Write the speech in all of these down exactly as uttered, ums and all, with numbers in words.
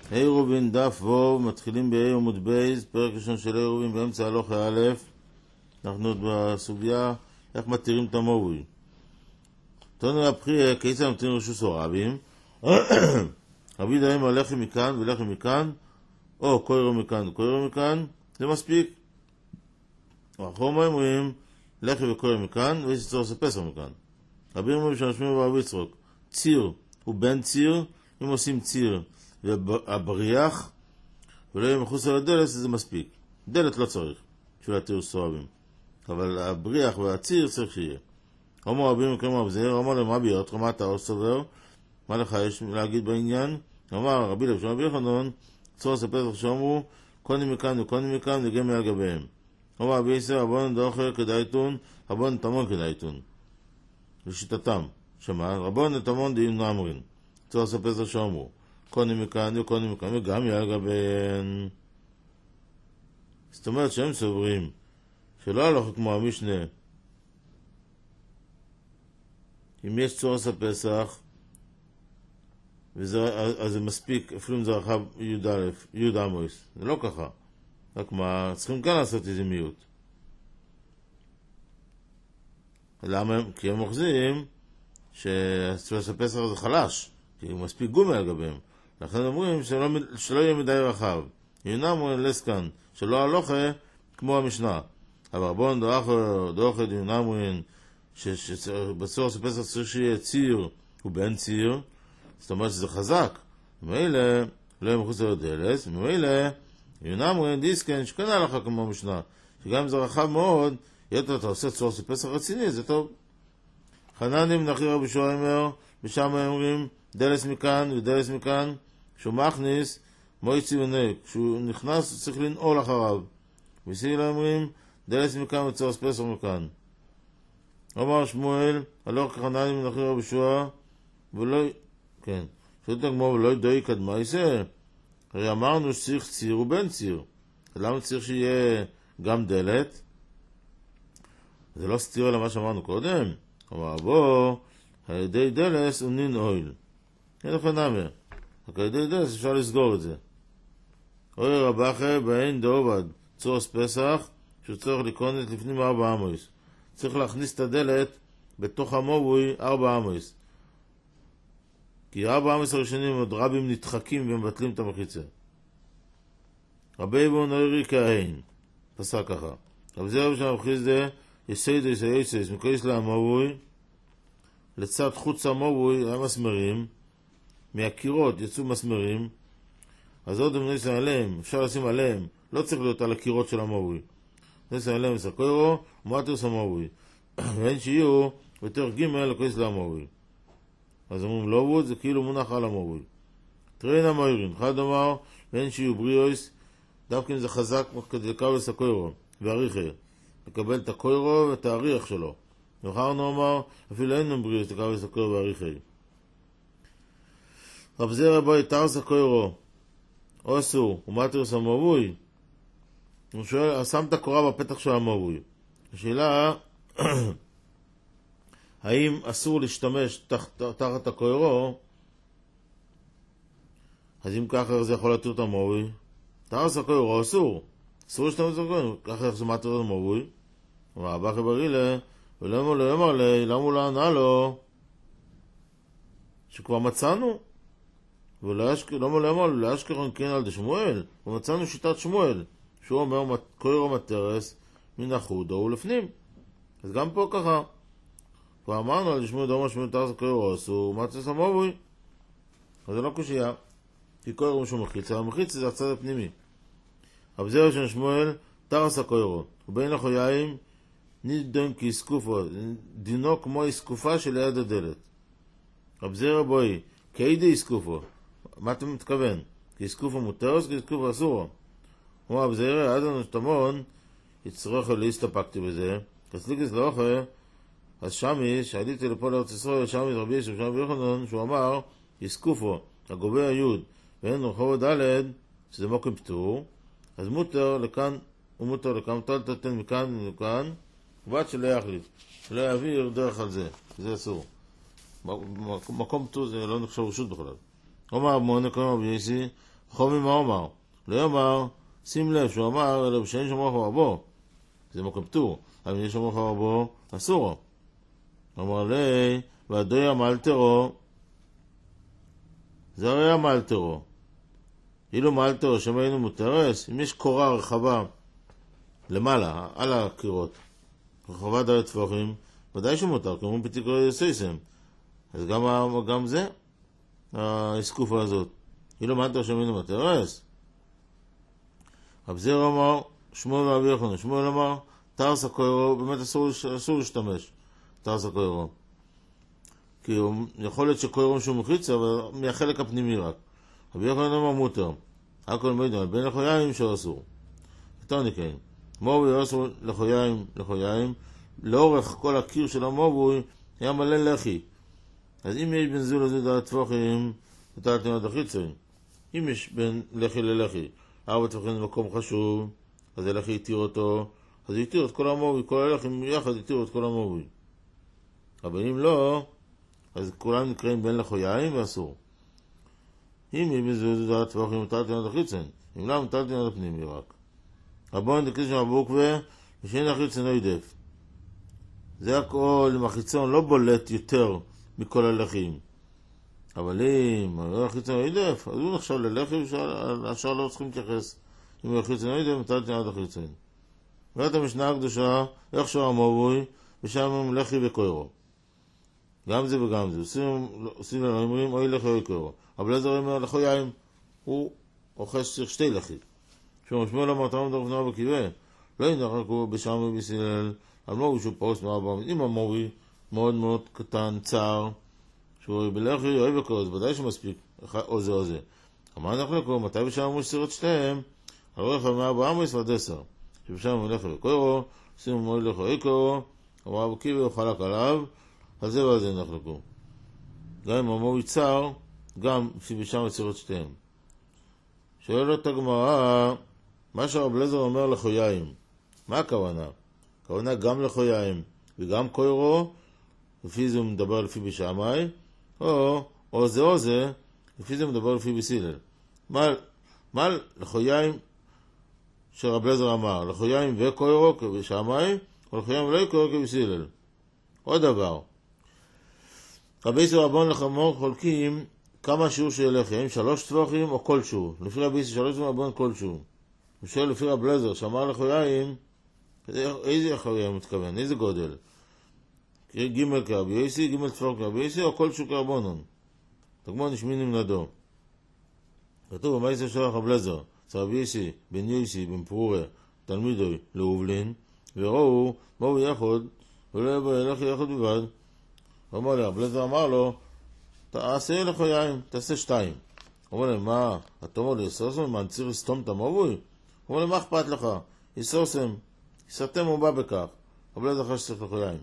היי רובין דף וו, מתחילים בהי עמוד בייז, פרק ראשון של היי רובין באמצע הלוך א', אנחנו עוד בסוגיה איך מתירים את המובוי. תנו להבחיר כיצד מתירים רשוס או רבים, רבי דברים על לחם מכאן ולחם מכאן, או קוירו מכאן וקוירו מכאן, זה מספיק. אנחנו אומרים לחם וקוירו מכאן, ויש צורך ספסר מכאן. רבי אומרים שנשמיע ברבי יצחוק, ציר הוא בן ציר, אם עושים ציר והבריח ולא יהיה מחוץ על הדלת, זה מספיק. דלת לא צריך בשביל להתיר סורבים, אבל הבריח והציר צריך שיהיה. אומר רבים מקרים רבזיר, אומר להם רבי יותך, מה אתה עוד סובר? מה לך יש להגיד בעניין? אמר רבי לב רבי יוחנן, צור ספסח שאמרו קונים מכאן וקונים מכאן וגם מעל גביהם. אומר רבי יסר, רבון דאוכל כדאיתון, רבון תמון כדאיתון. לשיטתם, שמה? רבון תמון דין נאמרין, צור ספסח שאמרו קונים מכאן וקונים מכאן וגם מעל גביהם. זאת אומרת שהם סוברים שלא הלוך כמו המשנה, אם יש צורס הפסח וזה, אז זה מספיק, אפילו אם זה רחב י' עמוס, זה לא ככה, רק מה, צריכים כאן לעשות איזה מיעוט. למה? כי הם מוחזים שצורס הפסח זה חלש, כי הוא מספיק גומי על גביהם, לכן אומרים שלא, שלא יהיה מדי רחב. יונם הוא לסקן שלא הלוכה כמו המשנה, אבל רבון דאוכל יונם הוא שבצור ספסח צריך שיהיה ציר ובן ציר, זאת אומרת שזה חזק, ומאלה לא יהיה מחוץ לדלת, ומאלה יונם הוא דיסקן שקנה לך כמו המשנה, שגם אם זה רחב מאוד, יתר אתה עושה צור ספסח רציני, זה טוב. חננים נחי רבי שוימר, בשם אומרים דלס מכאן ודלס מכאן, כשהוא מכניס מויצי ונק, כשהוא נכנס הוא צריך לנעול אחריו. וסיגל אומרים דלס מכאן וצור ספסח מכאן. אמר שמואל, הלוך כחננים נחי רבי שועה, ולא, כן, שואלת הגמור ולא ידעי קדמה יסה. הרי אמרנו שצריך ציר ובן ציר, למה צריך שיהיה גם דלת? זה לא סתיר למה שאמרנו קודם. אמר בוא, על ידי דלס הוא ננעול. אין לך נאמר, רק על ידי דלס אפשר לסגור את זה. אוי רבחה בהן דעובד צורס פסח, שהוא צריך לקרונת לפנים ארבע עמוס. צריך להכניס את הדלת בתוך המובוי ארבע עמוס. כי ארבע עמוס הראשונים עוד רבים נדחקים ומבטלים את המחיצה. רבי בו נוירי כהן, פסק ככה. אבל זה רבי שמבחיז זה, יסיידו יסיידו מקויס להמובוי, לצד חוץ המובוי היה מסמרים, מהקירות יצאו מסמרים, אז עוד הם ניסים עליהם, אפשר לשים עליהם, לא צריך להיות על הקירות של המובוי. ניסים עליהם מסקוירו, ומטרס המובוי. ואין שיהיו, יותר ג' לקויס להמובוי. אז אומרים לא ווד, זה כאילו מונח על המובוי. תראין המוירין, אחד אמר, ואין שיהיו בריאויס, דווקא אם זה חזק כדי לקבל סקוירו, ועריכי, לקבל את הקוירו ואת העריך שלו. וחרנו אמר, אפילו אין לנו בריאויס לקבל סקוירו ועריכי. רב זרע בוי תרס הקוירו, אוסו, ומטרס המובוי, הוא שואל, שם את הקורה בפתח של המובוי. השאלה, האם אסור להשתמש תחת, תחת הקוירו? אז אם ככה זה יכול להתיר את המובוי. תרס הקוירו, אסור. אסור להשתמש את הקוירו, ככה זה מטרס המובוי. אמר, הבא חברי לה, ולמה לא יאמר לי, למה הוא לא ענה לו? שכבר מצאנו. ולמה לא אמר, לאשכרון כן על דשמואל, ומצאנו שיטת שמואל, שהוא אומר קוירו מטרס מן החודו ולפנים. אז גם פה ככה. כבר אמרנו על דשמואל דומה שמואל תרס הקוירו אסור, מטרס המובוי. אז זה לא קושייה. כי קוירו משהו מחיצה, המחיצה זה הצד הפנימי. אבל זה ראשון שמואל תרס הקוירו, ובין לחויים נידון כאסקופו, דינו כמו אסקופה של יד הדלת. רב זרע בוי, כעידי אסקופו. מה אתה מתכוון? כי אסקופו מותרס, כי אסקופו אסורו. הוא רב זרע, עד לנו שתמון, יצטרך להסתפקתי בזה. כסליקס לא אוכל, אז שמי, שעליתי לפה לארץ ישראל, שמי רבי ישב, שמי יוחנן, שהוא אמר, אסקופו, הגובה היוד, ואין רחוב ד' שזה מוקם פטור, אז מותר לכאן, ומותר לכאן, מותר לתתן מכאן ומכאן, ובעד שלא יחליט, שלא יעביר דרך על זה, זה אסור. מקום פטור זה לא נחשב רשות בכלל. אומר המונה קוראים רבי יסי, חומי מה אומר? לא יאמר, שים לב שהוא אמר, אלא שאין שומרו אחר רבו. זה מקום פטור. אבל אם יש שומרו אחר רבו, אסורו. אמר לי, ועדוי עמל תרו, זה הרי עמל תרו. אילו מעל תרו שמיינו מותרס, אם יש קורה רחבה למעלה, על הקירות, רחבה דרי טפוחים, ודאי שמותר, כמו פתיקו יסייסם. אז גם, גם זה, ההסקופה הזאת. אילו מעל תרו שמיינו מותרס. אבזיר אמר, שמואל ואבי יוחנן, שמואל אמר, תרס הקוירו, באמת אסור, אסור להשתמש, תרס הקוירו. כי יכול להיות שקוירו שהוא מחיץ, אבל מהחלק הפנימי רק. אבי יוחנן אמר מותר. הכל מידע, בין לחויים שאסור. כתוני כן. מובוי אסור לחויים, לחויים, לאורך כל הקיר של המובוי, היה מלא לחי. אז אם יש בין זו לזו דעת טפוחים, נטלת תנועת החיצון. אם יש בין לחי ללחי, ארבע טפוחים במקום חשוב, אז הלחי יתיר אותו, אז יתיר את כל המובוי, כל הלחים יחד יתיר את כל המובוי. אבל אם לא, אז כולם נקראים בין לחויים ואסור. אם היא בזו דעת טפוחים, נטלת תנועת החיצון. אם לא, נטלת תנועת הפנימי רק. רבון דקליש מהבוקווה, ושאין החיצון לא ידף. זה הכל, אם החיצון לא בולט יותר מכל הלחים. אבל אם החיצון לא ידף, אז הוא נחשב ללחם, השאר לא צריכים להתייחס. אם החיצון לא ידף, נטלת תנועת החיצון. ואת המשנה הקדושה, איך שור המובוי, ושם הם לחי וקוירו. גם זה וגם זה. עושים לנו, אומרים, אוי לחי אוי קוירו. אבל איזה אומר, לחויים, הוא אוחש שתי לחי. שהוא שמואל אמר, תרם דרך נוער וקיבה, לא ינרקו בשם ובסילל, על מורי שהוא פרוס מארבע, אם המורי מאוד מאוד קטן, צער, שהוא בלחי אוי וקוירו, ודאי שמספיק, או זה או זה. אמר אנחנו לקרוא, מתי בשם אמרו שסירת שתיהם, על רואה לך מארבע עמוס ועד עשר, שבשם אמרו לחי וקוירו, שימו מורי לחי אוי קוירו, אמר אבו קיבה הוא חלק עליו, על זה ועל זה נחלקו. גם אם המורי צער, גם שבשם הצירות שתיהם. שואל אותה גמרא, מה שרב אליעזר אומר לחויים, מה הכוונה? הכוונה גם לחויים וגם קוירו, לפי זה הוא מדבר לפי בשמאי, או, או זה או זה, לפי זה הוא מדבר לפי בסילל. מה, מה לחויים שרב אליעזר אמר, לחויים וקוירו כבשמאי, או לחויים ולא קוירו כבסילל. עוד דבר, רבי ישי רבון לחמור חולקים כמה שיעור של לחם, שלוש טפוחים או כלשהו. לפי רבי ישי שלוש טפוחים רבון כלשהו. הוא שואל לפי רב אליעזר שאמר לחויים, איזה חויים מתכוון, איזה גודל? ג' כרבי ישי, ג' טפוח כרבי ישי או כלשהו כרבונון. תגמור נשמינים לדו. כתוב רבי ישי שולח רב אליעזר, רבי ישי בן ישי בן פרורה תלמידוי לאובלין, וראו באו יחד ולא יבוא ילך יחד בבד. אמר לי, רב אליעזר אמר לו, תעשה לחויים, תעשה שתיים. הוא אומר לי, מה, אתה אומר לי, יסוסם, מה, אני צריך לסתום את המובוי? הוא אומר לי, מה אכפת לך? יסוסם, יסתם הוא בא בכך. אבל לא זכה שצריך לחויים.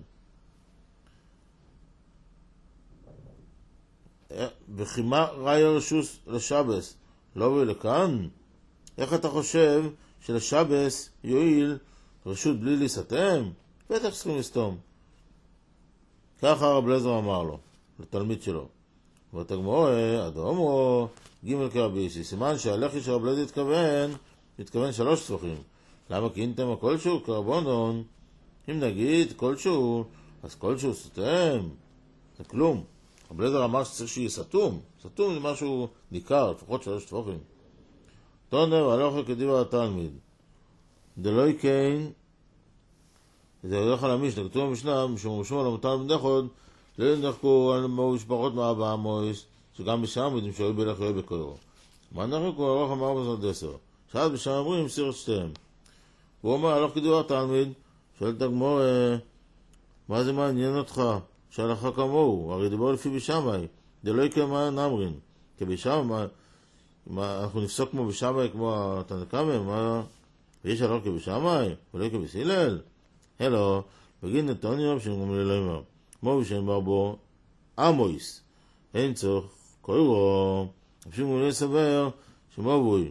וכימה ראי רשוס לשבס, לא בואי לכאן? איך אתה חושב שלשבס יועיל רשות בלי לסתם? בטח צריכים לסתום. ככה רב אליעזר אמר לו, לתלמיד שלו. ותגמור, אדומו, ג' כרבי ישי, סימן שהלחי של רב אליעזר התכוון, התכוון שלוש טפוחים. למה? כי אינתם הכלשהו קרבונון, אם נגיד כלשהו, אז כלשהו סתם, זה כלום. רב אליעזר אמר שצריך שיהיה סתום, סתום זה משהו ניכר, לפחות שלוש טפוחים. תונר, הלכה כדיבר התלמיד. דלוי קיין, זה הולך על המשנה, כתוב במשנה, משום משום על המותר בנדחוד, לא נחקו על משפחות מארבע עמוס, שגם בשם יודעים שהיו בלח יהיה בקוירו. מה נחקו? הלוך אמר בזאת עשר. שאז בשם אמרים, סירת שתיהם. הוא אומר, הלוך כדיבר התלמיד, שואל את הגמור, מה זה מעניין אותך? שהלכה כמוהו, הרי דיבר לפי בשמאי, דלוי כמה נמרין, כי בשמאי, אנחנו נפסוק כמו בשמאי, כמו התנקמה, מה, ויש הלוך כבשמאי, ולא כבסילל? הלו, בגין נתוניו שנגמר ללמר, כמו בשם ברבו, עמויס, אין צורך, קוירו, אפשר מולי סבר, שמובוי,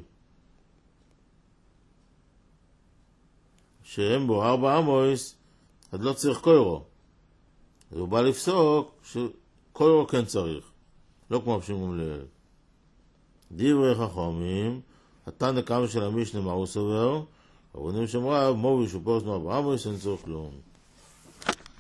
שאין בו ארבע עמויס, אז לא צריך קוירו. אז הוא בא לפסוק שקוירו כן צריך, לא כמו אפשר מולי. דברי חכמים, התנא קמא של המשנה מה הוא סובר? הרבנים שאמרה, מוריש ופוסנו אברהם, אין צורך כלום.